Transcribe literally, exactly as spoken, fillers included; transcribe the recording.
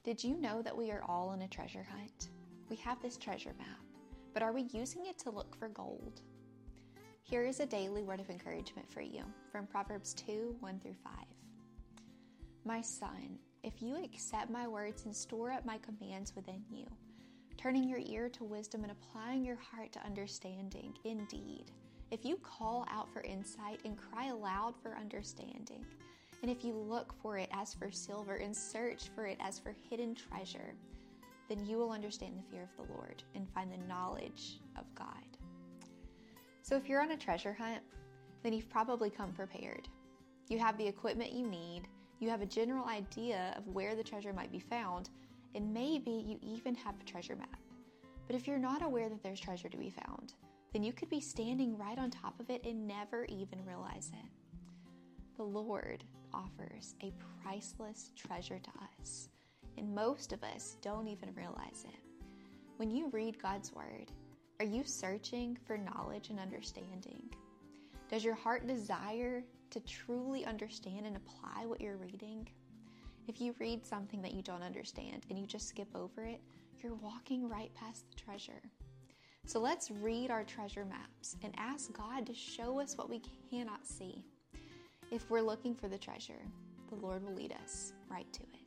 Did you know that we are all on a treasure hunt? We have this treasure map, but are we using it to look for gold? Here is a daily word of encouragement for you from Proverbs two, one through five. My son, if you accept my words and store up my commands within you, turning your ear to wisdom and applying your heart to understanding, indeed, if you call out for insight and cry aloud for understanding, and if you look for it as for silver and search for it as for hidden treasure, then you will understand the fear of the Lord and find the knowledge of God. So if you're on a treasure hunt, then you've probably come prepared. You have the equipment you need, you have a general idea of where the treasure might be found, and maybe you even have a treasure map. But if you're not aware that there's treasure to be found, then you could be standing right on top of it and never even realize it. The Lord offers a priceless treasure to us, and most of us don't even realize it. When you read God's Word, are you searching for knowledge and understanding? Does your heart desire to truly understand and apply what you're reading? If you read something that you don't understand and you just skip over it, you're walking right past the treasure. So let's read our treasure maps and ask God to show us what we cannot see. If we're looking for the treasure, the Lord will lead us right to it.